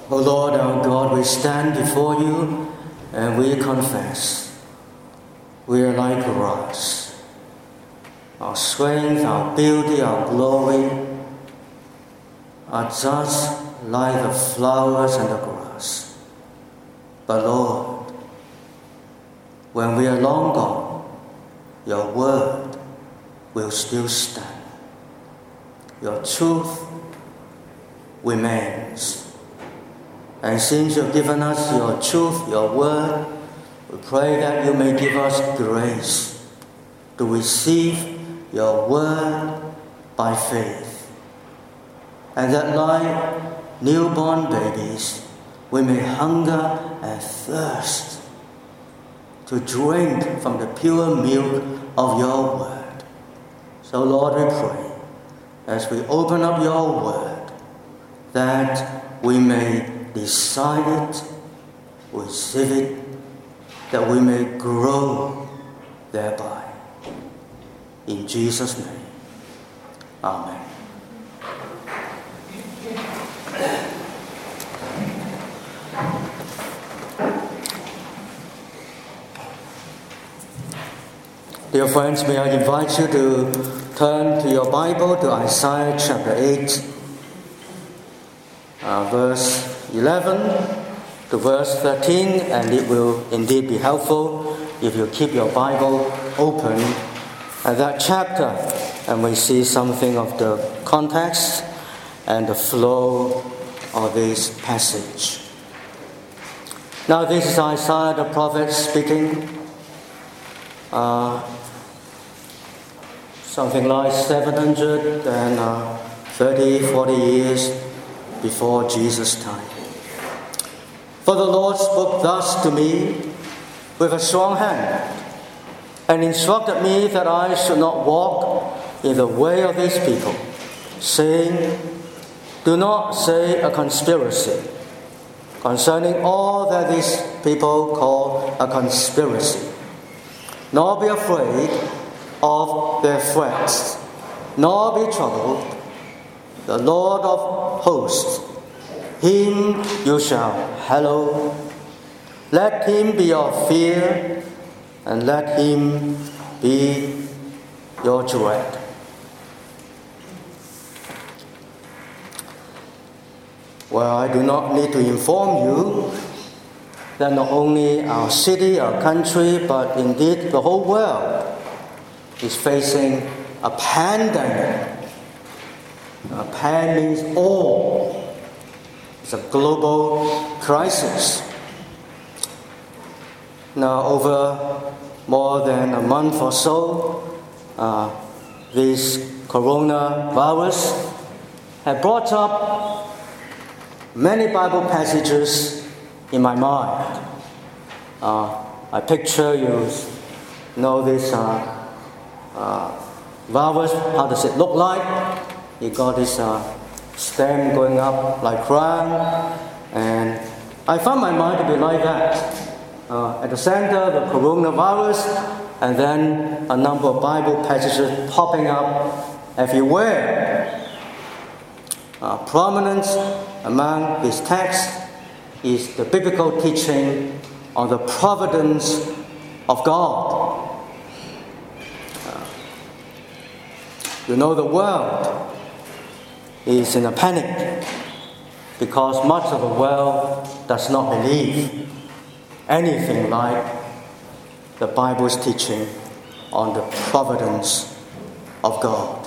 O Lord our God, we stand before you and we confess we are like grass. Our strength, our beauty, our glory are just like the flowers and the grass. But Lord, when we are long gone, your word will still stand. Your truth remains. And since you've given us your truth, your word, we pray that you may give us grace to receive your word by faith. And that like newborn babies, we may hunger and thirst to drink from the pure milk of your word. So Lord, we pray, as we open up your word, that we may decide it, receive it, that we may grow thereby. In Jesus' name, amen. Dear friends, may I invite you to turn to your Bible to Isaiah chapter 8, verse 11 to verse 13, and it will indeed be helpful if you keep your Bible open at that chapter and we see something of the context and the flow of this passage. Now this is Isaiah the prophet speaking, something like 740 years before Jesus' time. For the Lord spoke thus to me with a strong hand, and instructed me that I should not walk in the way of these people, saying, do not say a conspiracy concerning all that these people call a conspiracy, nor be afraid of their threats, nor be troubled. The Lord of hosts, him you shall hallow. Let him be your fear, and let him be your dread. Well, I do not need to inform you that not only our city, our country, but indeed the whole world is facing a pandemic. A pan means all. It's a global crisis. Now, over more than a month or so, this coronavirus has brought up many Bible passages in my mind. I picture, you know, this virus, how does it look like? You got this stem going up like crown, and I found my mind to be like that. At the center, the coronavirus, and then a number of Bible passages popping up everywhere. Prominent among this text is the biblical teaching on the providence of God. You know, the world is in a panic because much of the world does not believe anything like the Bible's teaching on the providence of God.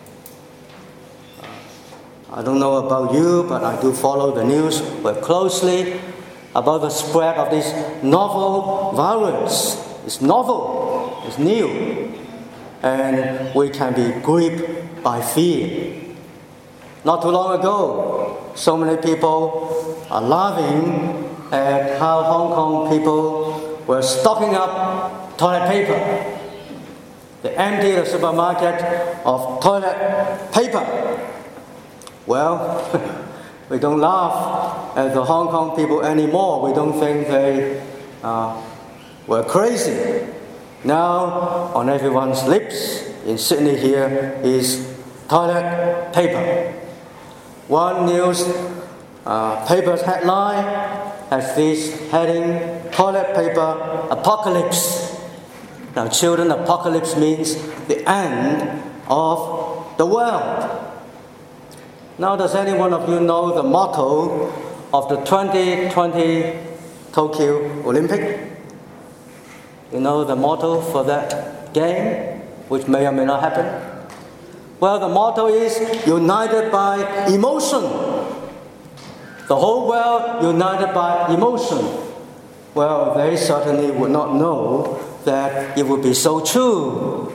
I don't know about you, but I do follow the news very closely about the spread of this novel virus. It's novel, it's new, and we can be gripped by fear. Not too long ago, so many people are laughing at how Hong Kong people were stocking up toilet paper. They emptied the supermarket of toilet paper. Well, we don't laugh at the Hong Kong people anymore. We don't think they were crazy. Now, on everyone's lips in Sydney here is toilet paper. One news paper's headline has this heading, toilet paper apocalypse. Now children, apocalypse means the end of the world. Now does any one of you know the motto of the 2020 Tokyo Olympic? You know the motto for that game, which may or may not happen? Well, the motto is united by emotion. The whole world united by emotion. Well, they certainly would not know that it would be so true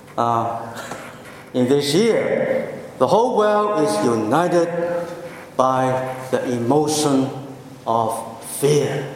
in this year. The whole world is united by the emotion of fear.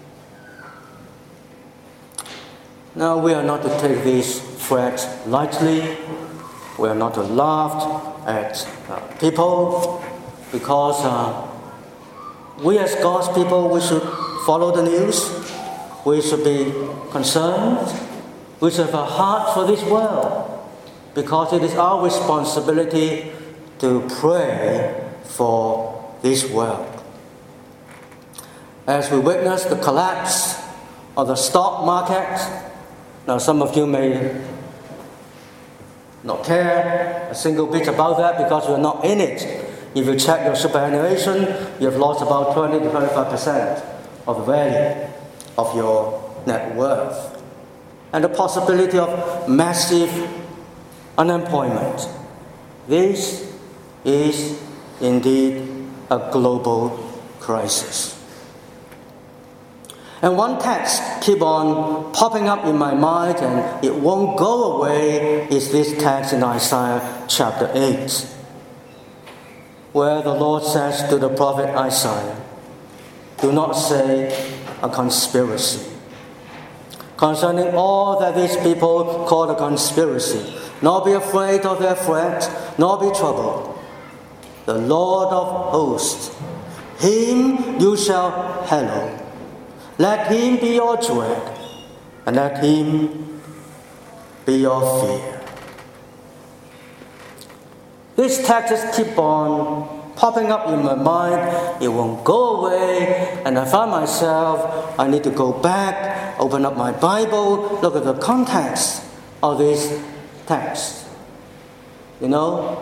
Now, we are not to take these threats lightly. We are not to laugh at people, because we as God's people, we should follow the news. We should be concerned. We should have a heart for this world, because it is our responsibility to pray for this world. As we witness the collapse of the stock market, now some of you may not care a single bit about that because you're not in it. If you check your superannuation, you have lost about 20 to 25% of the value of your net worth. And the possibility of massive unemployment. This is indeed a global crisis. And one text keeps on popping up in my mind, and it won't go away, is this text in Isaiah chapter 8, where the Lord says to the prophet Isaiah, "Do not say a conspiracy concerning all that these people call a conspiracy, nor be afraid of their threat, nor be troubled. The Lord of hosts, him you shall hallow. Let him be your dread, and let him be your fear." These texts keep on popping up in my mind. It won't go away, and I find myself, I need to go back, open up my Bible, look at the context of this text. You know,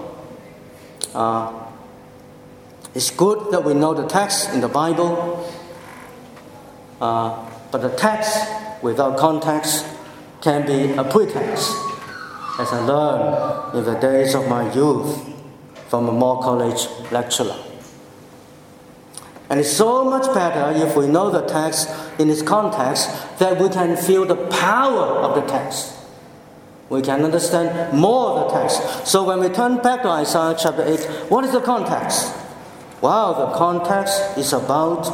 it's good that we know the text in the Bible, but the text without context can be a pretext, as I learned in the days of my youth from a Moore College lecturer. And it's so much better if we know the text in its context, that we can feel the power of the text. We can understand more of the text. So when we turn back to Isaiah chapter 8, what is the context? Well, the context is about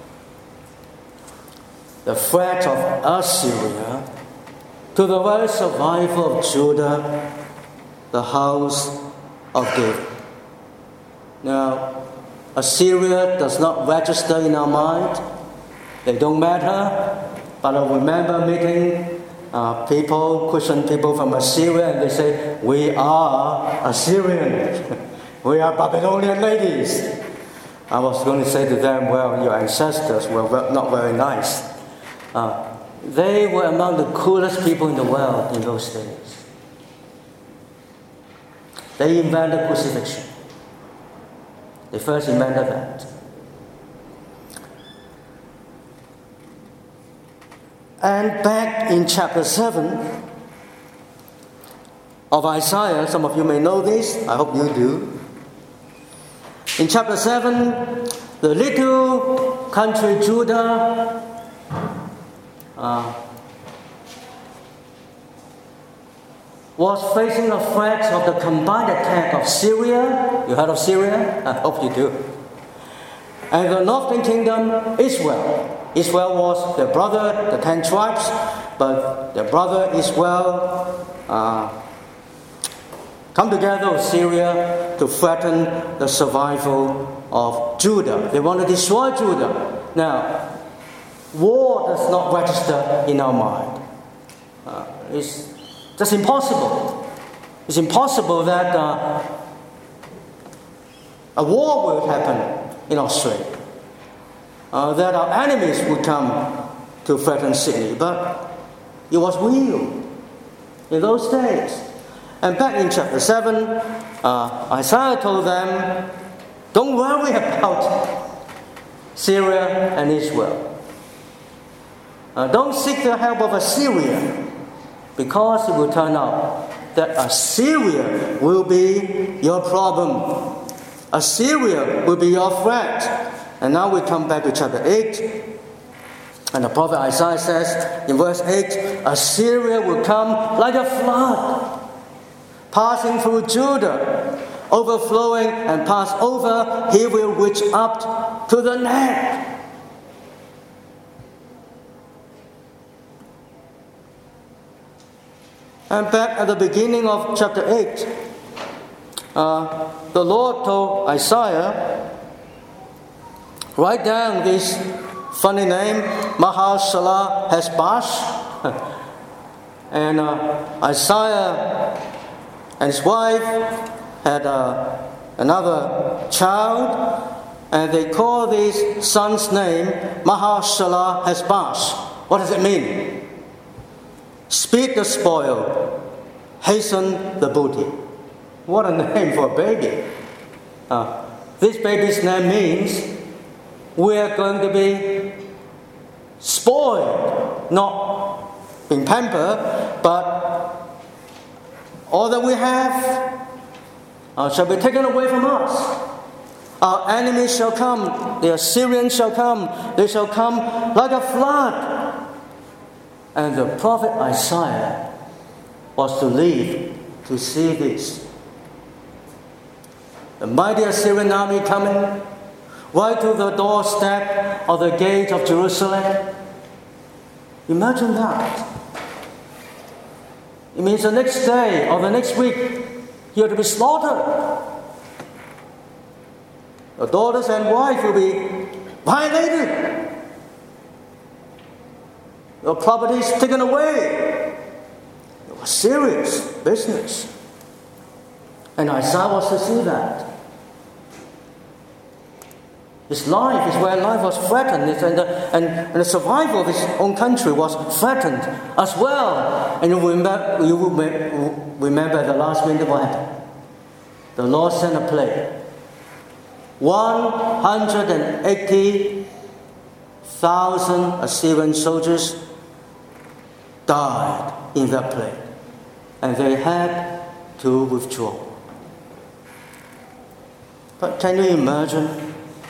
the threat of Assyria to the very survival of Judah, the house of David. Now, Assyria does not register in our mind. They don't matter. But I remember meeting Christian people from Assyria, and they say, "We are Assyrian. We are Babylonian ladies." I was going to say to them, "Well, your ancestors were not very nice." They were among the coolest people in the world in those days. They invented crucifixion. They first invented that. And back in chapter 7 of Isaiah, some of you may know this, I hope you do. In chapter 7, the little country Judah was facing a threat of the combined attack of Syria. You heard of Syria? I hope you do. And the northern kingdom, Israel. Israel was their brother, the 10 tribes, but their brother Israel come together with Syria to threaten the survival of Judah. They want to destroy Judah. Now, war does not register in our mind. It's just impossible. It's impossible that a war will happen in Australia, that our enemies would come to threaten Sydney, but it was real in those days. And back in chapter 7, Isaiah told them, don't worry about Syria and Israel. Don't seek the help of Assyria, because it will turn out that Assyria will be your problem. Assyria will be your threat. And now we come back to chapter 8. And the prophet Isaiah says in verse 8, Assyria will come like a flood, passing through Judah, overflowing and pass over. He will reach up to the neck. And back at the beginning of chapter 8, the Lord told Isaiah, write down this funny name, Mahar-shalal-hash-baz. And Isaiah and his wife had another child, and they call this son's name Mahar-shalal-hash-baz. What does it mean? Speed the spoil, hasten the booty. What a name for a baby. This baby's name means we are going to be spoiled, not being pampered, but all that we have shall be taken away from us. Our enemies shall come, the Assyrians shall come, they shall come like a flood. And the prophet Isaiah was to live to see this. The mighty Assyrian army coming right to the doorstep of the gate of Jerusalem. Imagine that. It means the next day or the next week, you are to be slaughtered. The daughters and wife will be violated. Your property is taken away. It was serious business. And Isaiah was to see that. His life is where life was threatened, and the survival of his own country was threatened as well. And you will remember the last winter what happened. The Lord sent a plague. 180,000 Assyrian soldiers died in that plague, and they had to withdraw. But can you imagine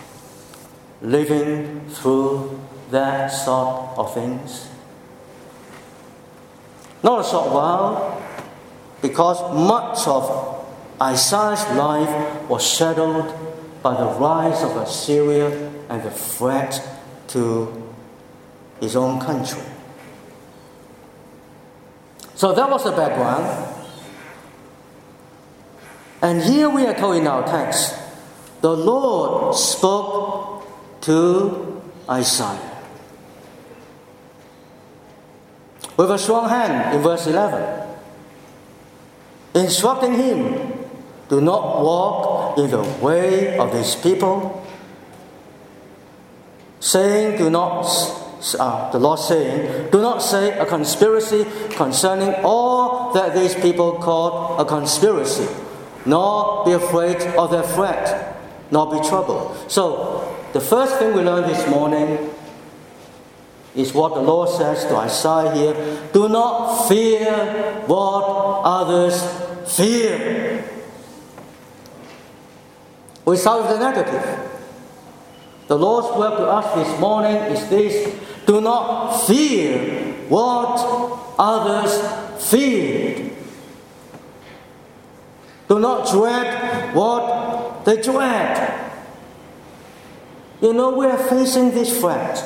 living through that sort of things? Not a short while, because much of Isaiah's life was shadowed by the rise of Assyria and the threat to his own country. So that was the background. And here we are told in our text, the Lord spoke to Isaiah with a strong hand in verse 11, instructing him, do not walk in the way of these people, saying, the Lord saying, do not say a conspiracy concerning all that these people call a conspiracy, nor be afraid of their threat, nor be troubled. So, the first thing we learned this morning is what the Lord says to Isaiah here. Do not fear what others fear. We start with the negative. The Lord's word to us this morning is this: do not fear what others feared. Do not dread what they dread. You know, we are facing this threat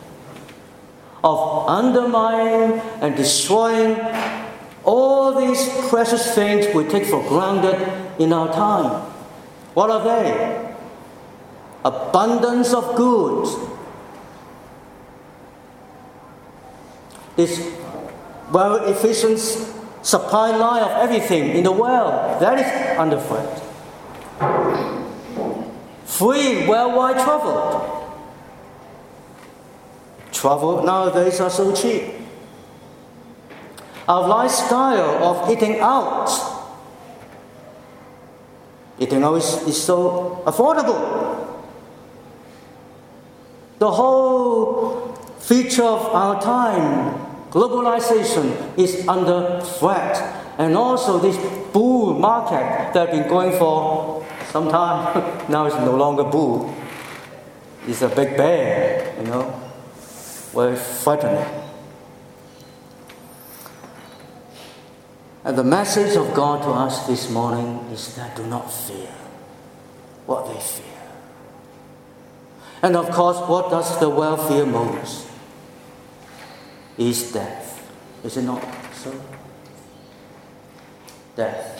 of undermining and destroying all these precious things we take for granted in our time. What are they? Abundance of goods. This very efficient supply line of everything in the world, that is under threat. free worldwide travel. Travel nowadays are so cheap. Our lifestyle of eating out is so affordable. The whole feature of our time, globalization, is under threat. And also this bull market that has been going for some time, now it's no longer bull. It's a big bear, very frightening. And the message of God to us this morning is that do not fear what they fear. And of course, what does the world fear most? Is death. Is it not so? Death.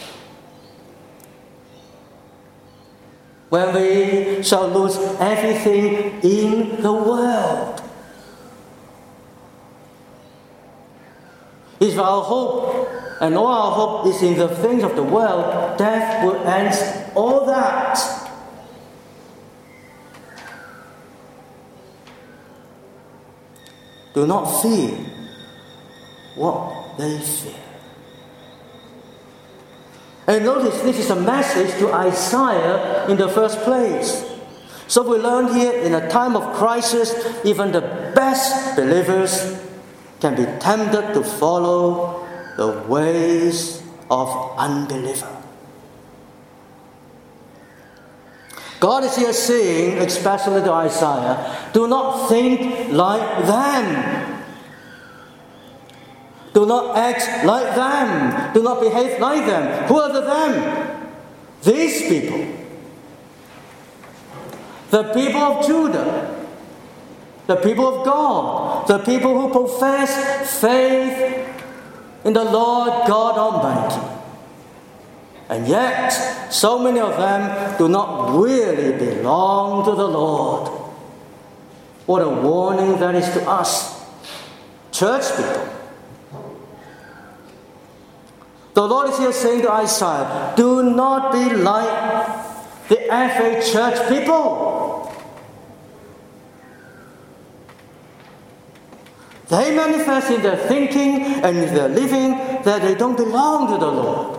When we shall lose everything in the world, if our hope and all our hope is in the things of the world, death will end all that. Do not fear what they fear. And notice this is a message to Isaiah in the first place. So we learn here in a time of crisis, even the best believers can be tempted to follow the ways of unbeliever. God is here saying, especially to Isaiah, do not think like them. Do not act like them. Do not behave like them. Who are the them? These people. The people of Judah. The people of God. The people who profess faith in the Lord God Almighty. And yet, so many of them do not really belong to the Lord. What a warning that is to us, church people. The Lord is here saying to Isaiah, do not be like the average church people. They manifest in their thinking and in their living that they don't belong to the Lord.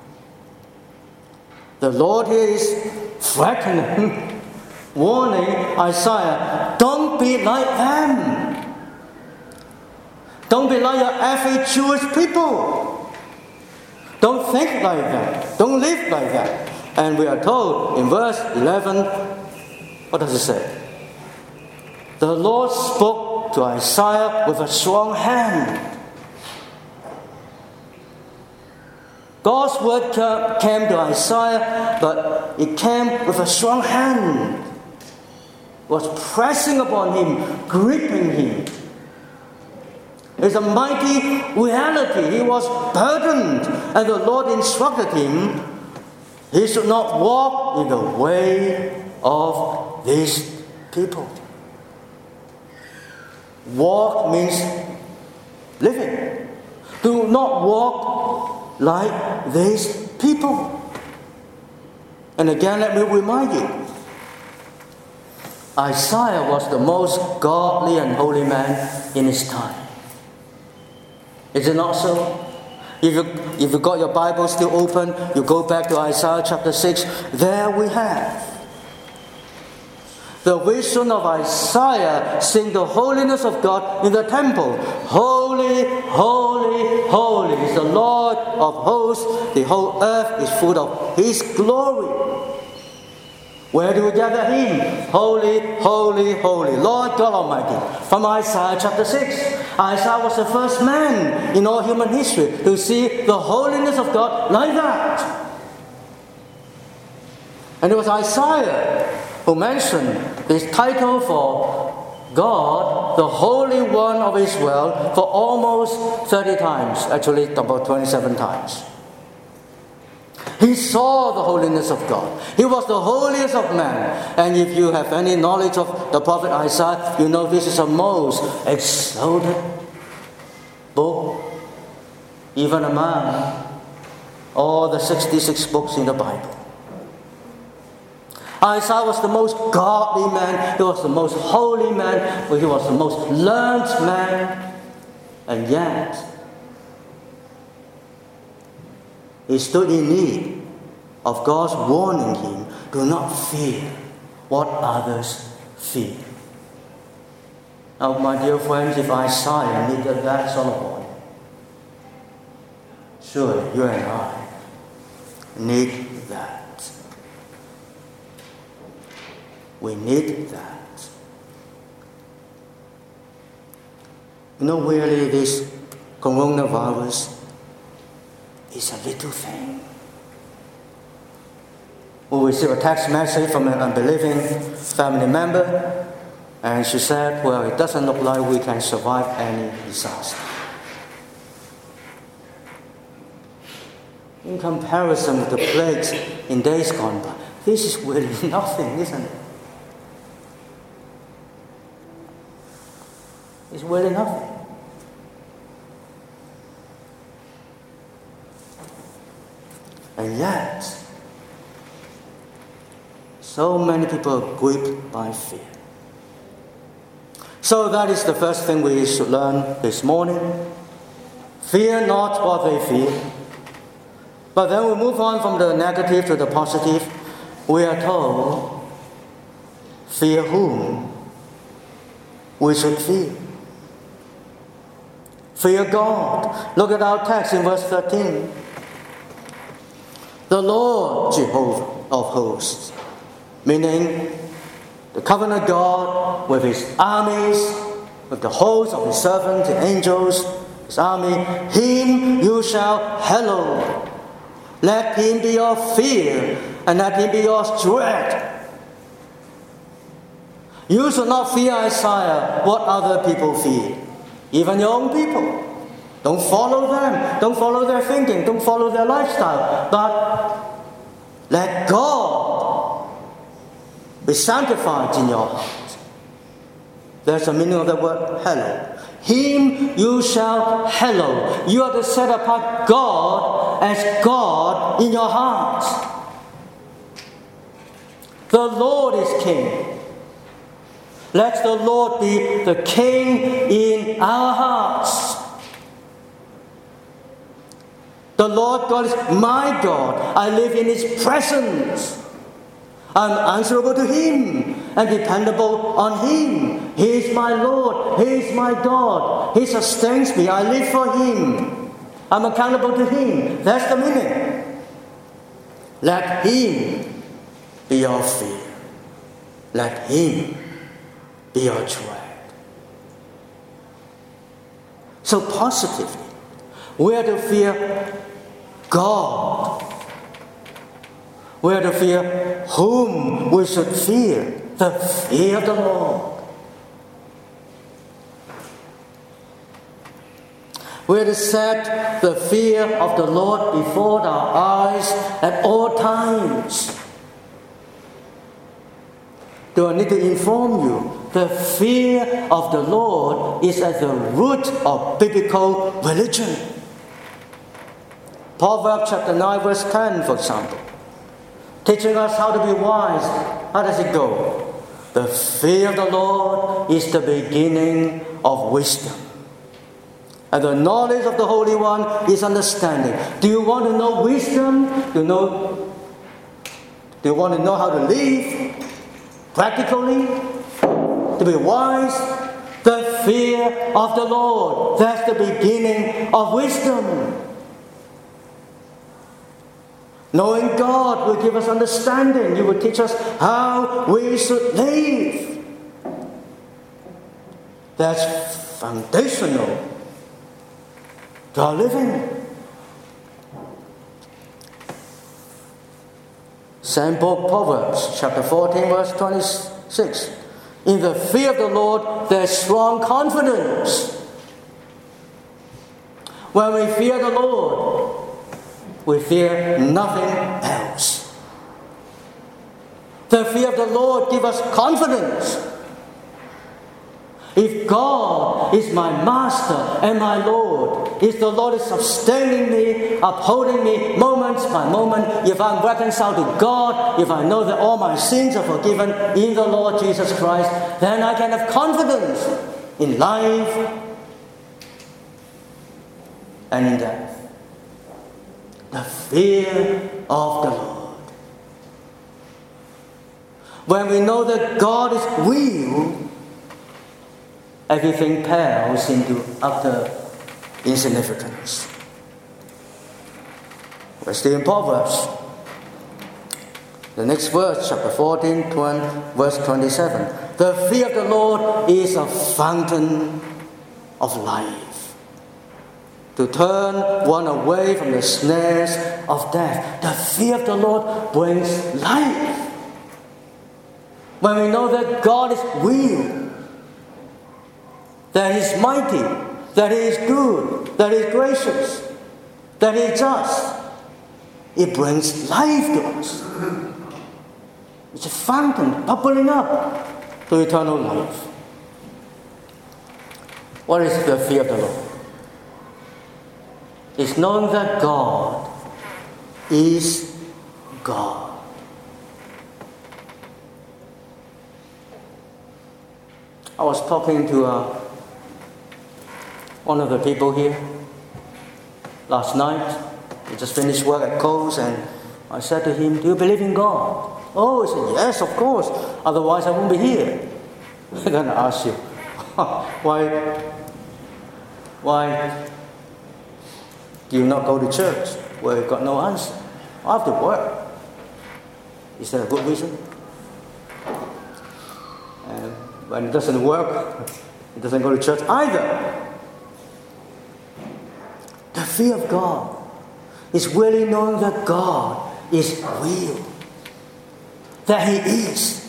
The Lord here is threatening, warning Isaiah, don't be like them. Don't be like your average Jewish people. Don't think like that. Don't live like that. And we are told in verse 11, what does it say? The Lord spoke to Isaiah with a strong hand. God's word came to Isaiah, but it came with a strong hand. It was pressing upon him, gripping him. It's a mighty reality. He was burdened, and the Lord instructed him he should not walk in the way of these people. Walk means living. Do not walk like these people. And again, let me remind you, Isaiah was the most godly and holy man in his time. Is it not so? If you got your Bible still open, you go back to Isaiah chapter 6, there we have the vision of Isaiah seeing the holiness of God in the temple. Holy, holy, holy is the Lord of hosts. The whole earth is full of His glory. Where do we gather Him? Holy, holy, holy, Lord God Almighty. From Isaiah chapter 6. Isaiah was the first man in all human history to see the holiness of God like that. And it was Isaiah who mentioned this title for God, the Holy One of Israel, for almost 30 times, actually about 27 times. He saw the holiness of God. He was the holiest of men. And if you have any knowledge of the prophet Isaiah, you know this is a most exalted book, even among all the 66 books in the Bible. Isaiah was the most godly man. He was the most holy man. He was the most learned man. And yet, he stood in need of God's warning him, do not fear what others fear. Now, my dear friends, if Isaiah needed that sort of warning, surely you and I need that. We need that. You know, really, this coronavirus is a little thing. We received a text message from an unbelieving family member, and she said, well, it doesn't look like we can survive any disaster. In comparison with the plagues in days gone by, this is really nothing, isn't it? It's really nothing. And yet, so many people are gripped by fear. So that is the first thing we should learn this morning. Fear not what they fear. But then we move on from the negative to the positive. We are told, fear whom we should fear. Fear God. Look at our text in verse 13. The Lord Jehovah of hosts, meaning the covenant God with his armies, with the host of his servants, the angels, his army, him you shall hallow. Let him be your fear, and let him be your dread. You should not fear Isaiah what other people fear. Even your own people. Don't follow them. Don't follow their thinking. Don't follow their lifestyle. But let God be sanctified in your heart. There's the meaning of the word hallow. Him you shall hallow. You are to set apart God as God in your heart. The Lord is King. Let the Lord be the King in our hearts. The Lord God is my God. I live in his presence. I'm answerable to him and dependable on him. He is my Lord. He is my God. He sustains me. I live for him. I'm accountable to him. That's the meaning. Let him be your fear. Let him be your dread. So positively, we are to fear God. We are to fear whom we should fear. The fear of the Lord. We are to set the fear of the Lord before our eyes at all times. Do I need to inform you? The fear of the Lord is at the root of biblical religion. Proverbs chapter 9 verse 10, for example, teaching us how to be wise. How does it go? The fear of the Lord is the beginning of wisdom, and the knowledge of the Holy One is understanding. Do you want to know wisdom? Do you want to know how to live practically? To be wise? The fear of the Lord. That's the beginning of wisdom. Knowing God will give us understanding. He will teach us how we should live. That's foundational to our living. Same book, Proverbs, chapter 14, verse 26. In the fear of the Lord, there's strong confidence. When we fear the Lord, we fear nothing else. The fear of the Lord gives us confidence. If God is my master and my Lord, if the Lord is sustaining me, upholding me moment by moment, if I'm reconciled to God, if I know that all my sins are forgiven in the Lord Jesus Christ, then I can have confidence in life and in death. The fear of the Lord. When we know that God is real, everything pales into utter insignificance. We're still in Proverbs. The next verse, chapter 14, verse 27. The fear of the Lord is a fountain of life, to turn one away from the snares of death. The fear of the Lord brings life. When we know that God is real, that He is mighty, that He is good, that He is gracious, that He is just, it brings life to us. It's a fountain bubbling up to eternal life. What is the fear of the Lord? It's knowing that God is God. I was talking to one of the people here last night. He just finished work at Coles, and I said to him, "Do you believe in God?" "Oh," he said, "Yes, of course. Otherwise I won't be here." Then I asked you, why do you not go to church? Well, you got no answer. I have to work. Is that a good reason? And when it doesn't work, it doesn't go to church either. The fear of God is really knowing that God is real, that He is.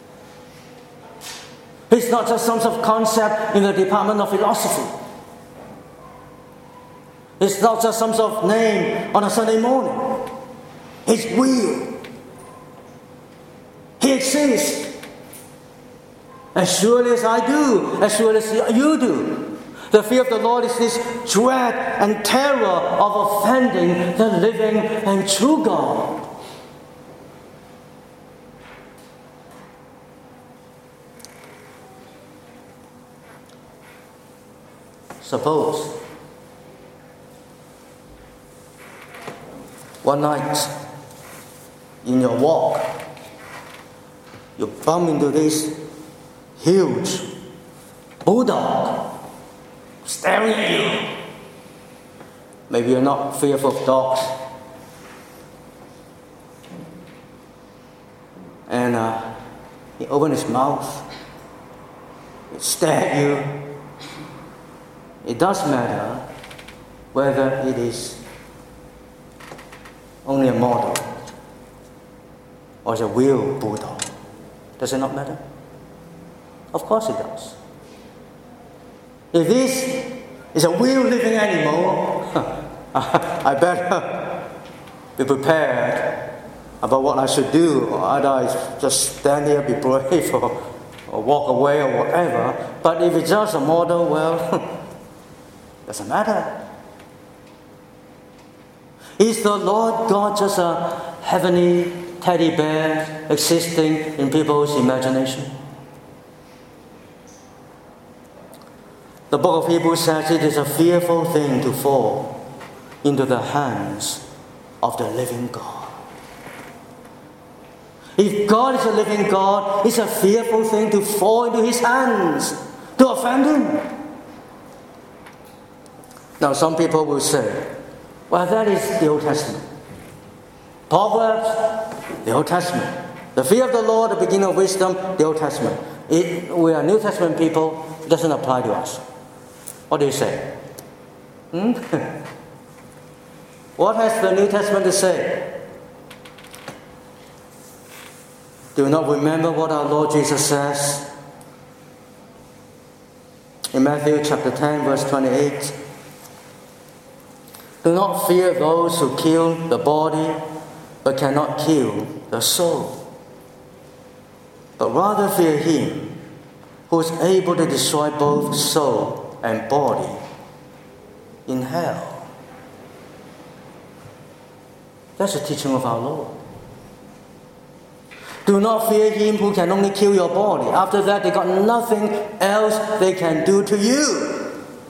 It's not just some sort of concept in the department of philosophy. It's not just some sort of name on a Sunday morning. It's real. He exists. As surely as I do, as surely as you do. The fear of the Lord is this dread and terror of offending the living and true God. Suppose one night in your walk, you bump into this huge bulldog staring at you. Maybe you're not fearful of dogs. And he opened his mouth, he stared at you. It does matter whether it is only a model or it's a real bulldog. Does it not matter? Of course it does. If this is a real living animal, I better be prepared about what I should do, or either I just stand here, be brave, or walk away, or whatever. But if it's just a model, well, doesn't matter. Is the Lord God just a heavenly teddy bear existing in people's imagination? The book of Hebrews says it is a fearful thing to fall into the hands of the living God. If God is a living God, it's a fearful thing to fall into His hands, to offend Him. Now some people will say, well, that is the Old Testament. Proverbs, the Old Testament. The fear of the Lord, the beginning of wisdom, the Old Testament. We are New Testament people, it doesn't apply to us. What do you say? What has the New Testament to say? Do you not remember what our Lord Jesus says? In Matthew chapter 10, verse 28. Do not fear those who kill the body, but cannot kill the soul. But rather fear Him who is able to destroy both soul and body in hell. That's the teaching of our Lord. Do not fear him who can only kill your body. After that, they got nothing else they can do to you.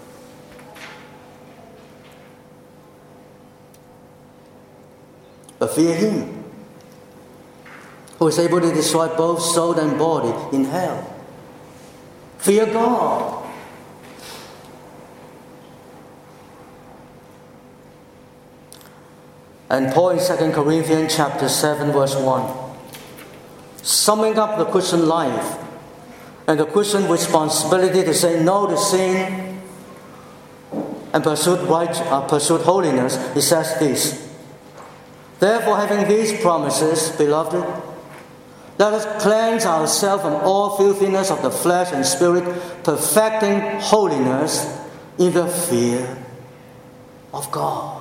But fear him who is able to destroy both soul and body in hell. Fear God. And Paul in 2 Corinthians chapter 7 verse 1, summing up the Christian life and the Christian responsibility to say no to sin and pursue holiness, he says this: therefore, having these promises, beloved, let us cleanse ourselves from all filthiness of the flesh and spirit, perfecting holiness in the fear of God.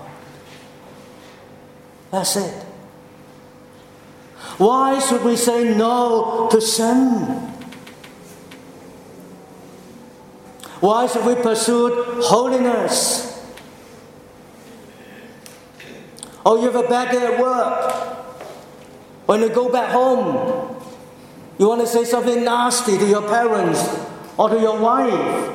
That's it. Why should we say no to sin? Why should we pursue holiness? Oh, you have a bad day at work. When you go back home, you want to say something nasty to your parents or to your wife.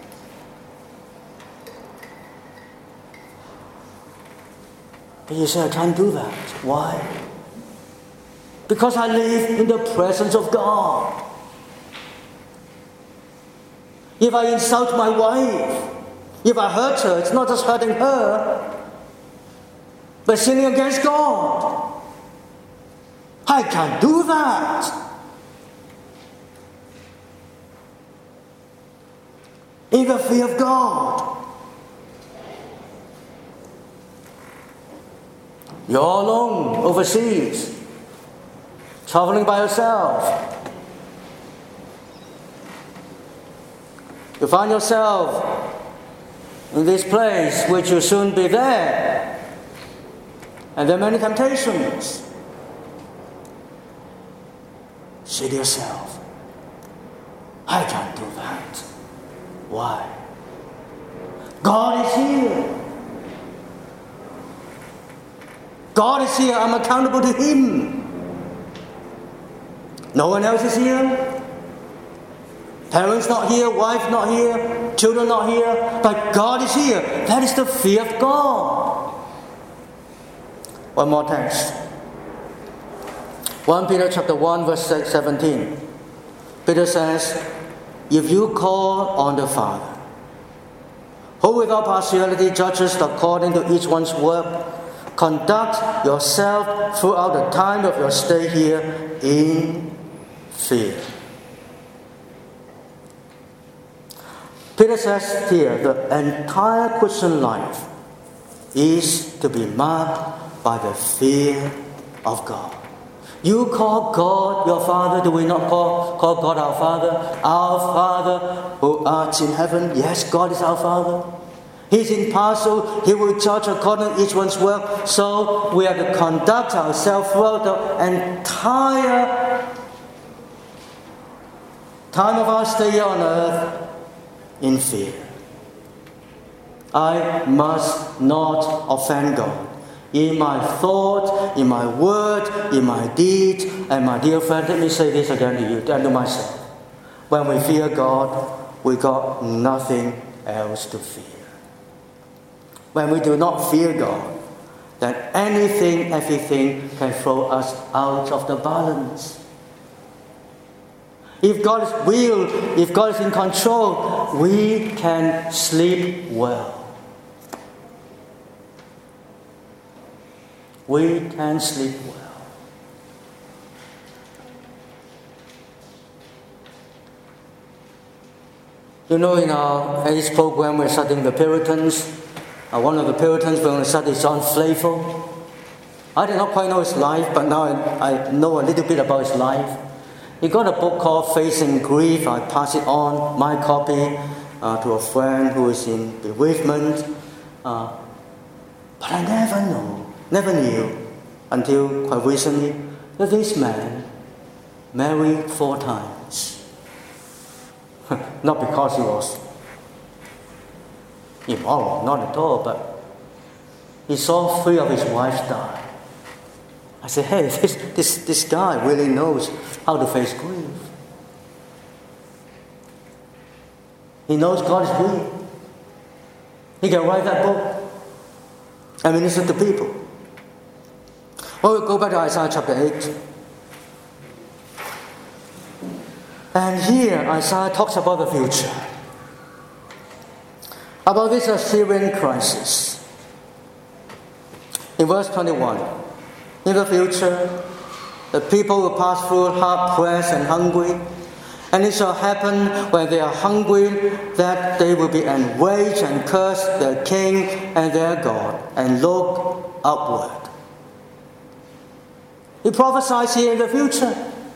But you say, I can't do that. Why? Because I live in the presence of God. If I insult my wife, if I hurt her, it's not just hurting her, but sinning against God. I can't do that. In the fear of God. You're alone overseas, traveling by yourself. You find yourself in this place which you'll soon be there. And there are many temptations. Say to yourself, I can't do that. Why? God is here. God is here. I'm accountable to Him. No one else is here. Parents not here, wife not here, children not here, but God is here. That is the fear of God. One more text. 1 Peter chapter 1 verse 17. Peter says, if you call on the Father, who without partiality judges according to each one's work, conduct yourself throughout the time of your stay here in fear. Peter says here, the entire Christian life is to be marked by the fear of God. You call God your Father. Do we not call God our Father? Our Father who art in heaven. Yes, God is our Father. He's impartial. He will judge according to each one's work. So we have to conduct ourselves throughout the entire time of our stay here on earth in fear. I must not offend God in my thought, in my word, in my deed. And my dear friend, let me say this again to you and to myself. When we fear God, we got nothing else to fear. When we do not fear God, then everything can throw us out of the balance. If God is will, if God is in control, we can sleep well. We can sleep well. You know, in our age program, we're studying the Puritans. One of the Puritans we're going to study is John Flavel. I did not quite know his life, but now I know a little bit about his life. He got a book called Facing Grief. I pass it on, my copy, to a friend who is in bereavement. But I never knew until quite recently that this man married 4 times. Not because he was immoral, not at all, but he saw 3 of his wives die. I said, hey, this guy really knows how to face grief. He knows God is real. He can write that book and minister to people. Well, we'll go back to Isaiah chapter 8. And here Isaiah talks about the future. About this Assyrian crisis. In verse 21, in the future, the people will pass through hard pressed and hungry, and it shall happen when they are hungry that they will be enraged and curse their king and their God, and look upward. He prophesies here in the future.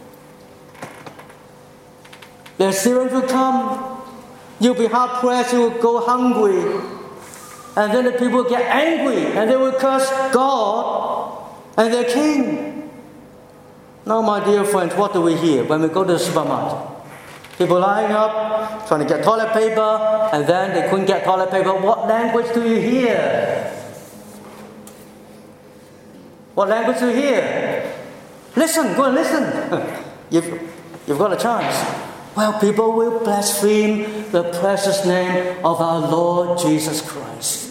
The Assyrians will come. You'll be hard pressed. You will go hungry. And then the people will get angry. And they will curse God and their king. Now, my dear friends, what do we hear when we go to the supermarket? People lying up, trying to get toilet paper. And then they couldn't get toilet paper. What language do you hear? What language do you hear? Listen, go and listen. You've got a chance. Well, people will blaspheme the precious name of our Lord Jesus Christ.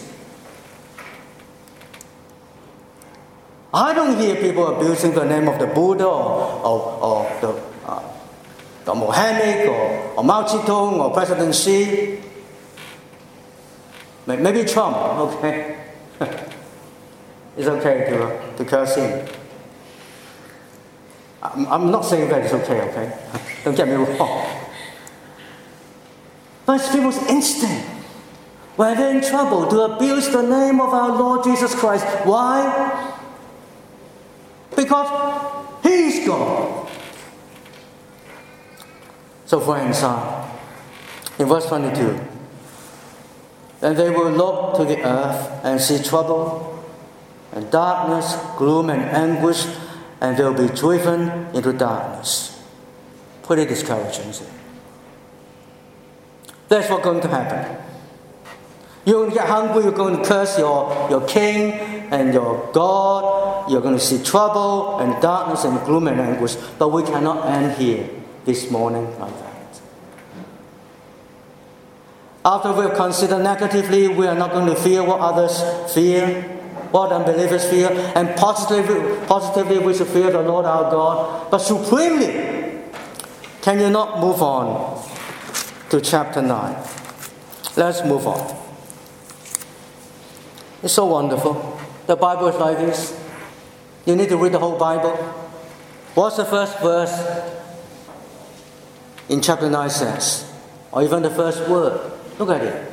I don't hear people abusing the name of the Buddha or the Mohammed or Mao Zedong or President Xi. Maybe Trump, okay. It's okay to curse him. I'm not saying that it's okay? Don't get me wrong. But it's people's instinct when they're in trouble to abuse the name of our Lord Jesus Christ. Why? Because He's God. So friends, in verse 22, and they will look to the earth and see trouble and darkness, gloom and anguish, and they'll be driven into darkness. Pretty discouraging, isn't it? That's what's going to happen. You're going to get hungry, you're going to curse your king and your God. You're going to see trouble and darkness and gloom and anguish. But we cannot end here this morning like that. After we've considered negatively, we are not going to fear what others fear, what unbelievers fear, and positively we should fear the Lord our God. But supremely, can you not move on to chapter 9? Let's move on. It's so wonderful. The Bible is like this. You need to read the whole Bible. What's the first verse in chapter 9 says? Or even the first word. Look at it.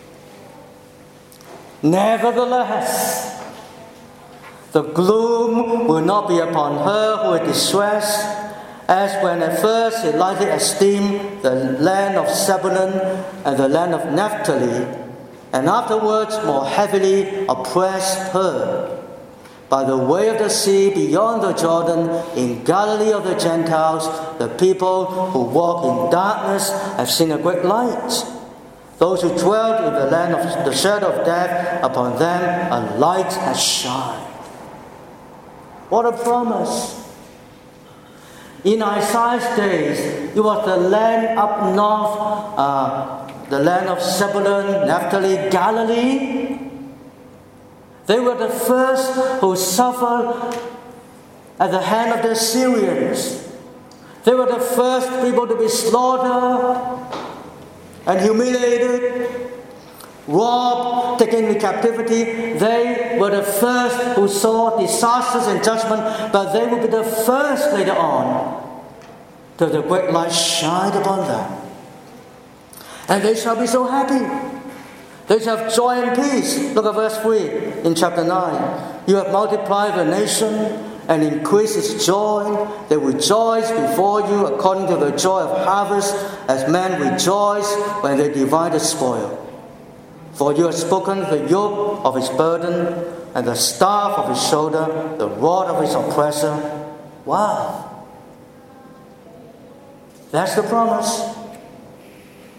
Nevertheless, the gloom will not be upon her who is distressed, as when at first he lightly esteemed the land of Zebulun and the land of Naphtali, and afterwards more heavily oppressed her. By the way of the sea beyond the Jordan, in Galilee of the Gentiles, the people who walk in darkness have seen a great light. Those who dwelt in the land of the shadow of death, upon them a light has shined. What a promise! In Isaiah's days, it was the land up north, the land of Zebulun, Naphtali, Galilee. They were the first who suffered at the hand of the Assyrians. They were the first people to be slaughtered and humiliated, robbed, taken into captivity. They were the first who saw disasters and judgment, but they will be the first later on till the great light shine upon them. And they shall be so happy. They shall have joy and peace. Look at verse 3 in chapter 9. You have multiplied the nation and increased its joy. They rejoice before you according to the joy of harvest, as men rejoice when they divide the spoil. For you have spoken the yoke of his burden and the staff of his shoulder, the rod of his oppressor. Wow. That's the promise.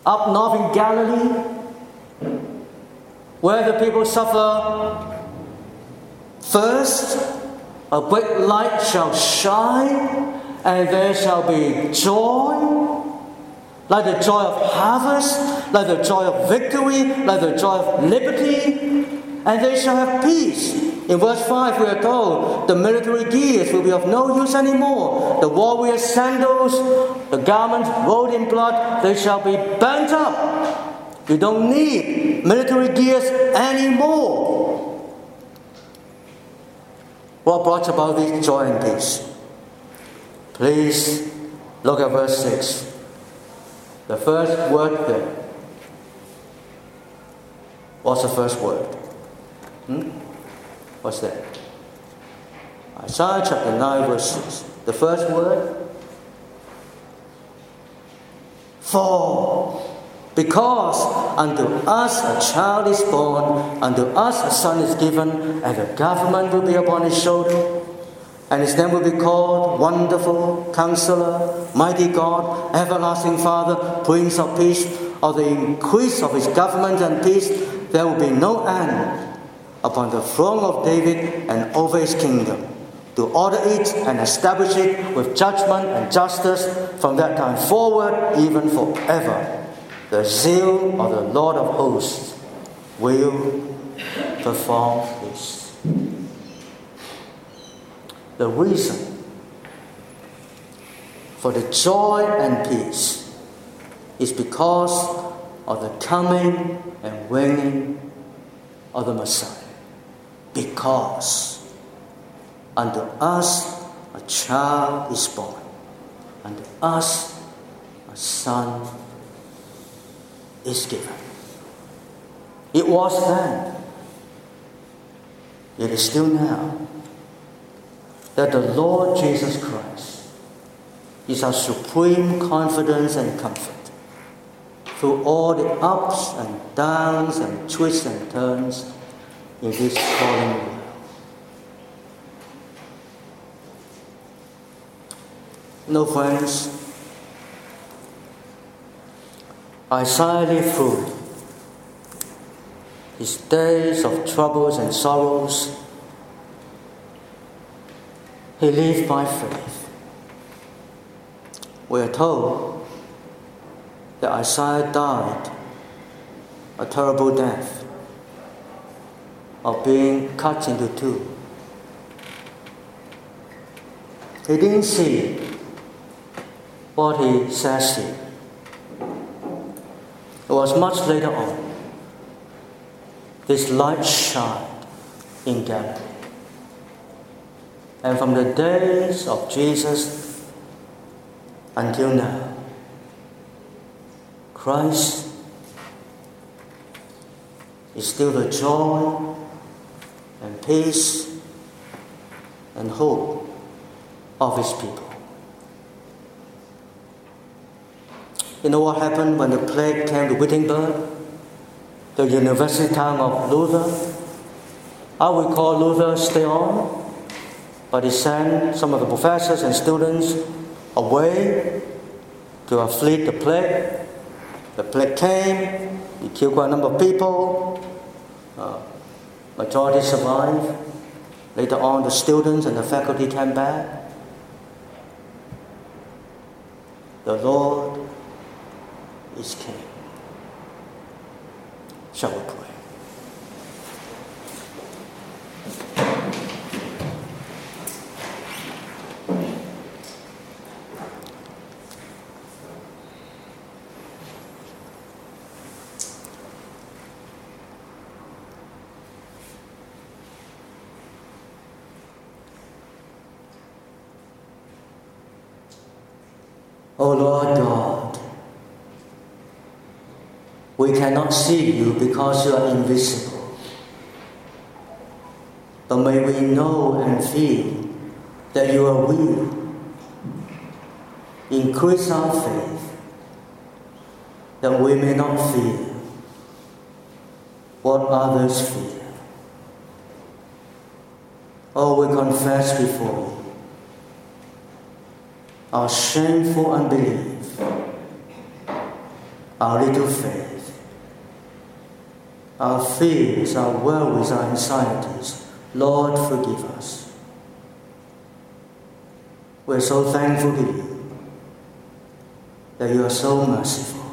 up north in Galilee, where the people suffer thirst, a great light shall shine, and there shall be joy, like the joy of harvest, like the joy of victory, like the joy of liberty, and they shall have peace. In verse 5 we are told, the military gears will be of no use anymore. The warrior sandals, the garments rolled in blood, they shall be burnt up. You don't need military gears anymore. What brought about this joy and peace? Please look at verse 6. The first word there. What's the first word? What's that? Isaiah chapter 9 verse 6. The first word? For. Because unto us a child is born, unto us a son is given, and the government will be upon his shoulder. And his name will be called Wonderful, Counselor, Mighty God, Everlasting Father, Prince of Peace. Of the increase of his government and peace, there will be no end upon the throne of David and over his kingdom, to order it and establish it with judgment and justice from that time forward, even forever. The zeal of the Lord of hosts will perform this. The reason for the joy and peace is because of the coming and reigning of the Messiah. Because unto us a child is born, unto us a son is given. It was then, it is still now, that the Lord Jesus Christ is our supreme confidence and comfort through all the ups and downs and twists and turns in this fallen world. No, friends, Isaiah lived through his days of troubles and sorrows. He lived by faith. We are told that Isaiah died a terrible death of being cut into two. He didn't see what he says here. It was much later on. This light shined in Galilee. And from the days of Jesus until now, Christ is still the joy and peace and hope of his people. You know what happened when the plague came to Wittenberg, the university town of Luther? I would call Luther stay on, but he sent some of the professors and students away to flee the plague. The plague came, it killed quite a number of people. Majority survived. Later on, the students and the faculty came back. The Lord is King. Shall we pray? O Lord God, we cannot see you because you are invisible. But may we know and feel that you are real. Increase our faith that we may not fear what others fear. Oh, we confess before you our shameful unbelief, our little faith, our fears, our worries, our anxieties. Lord, forgive us. We're so thankful to you that you are so merciful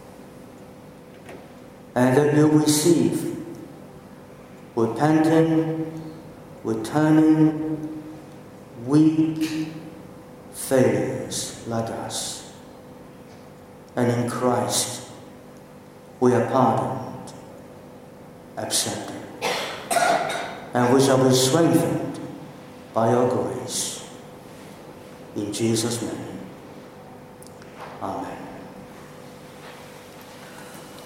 and that you receive repentant, returning, weak failures like us. And in Christ, we are pardoned, accepted, and we shall be strengthened by your grace. In Jesus' name, amen.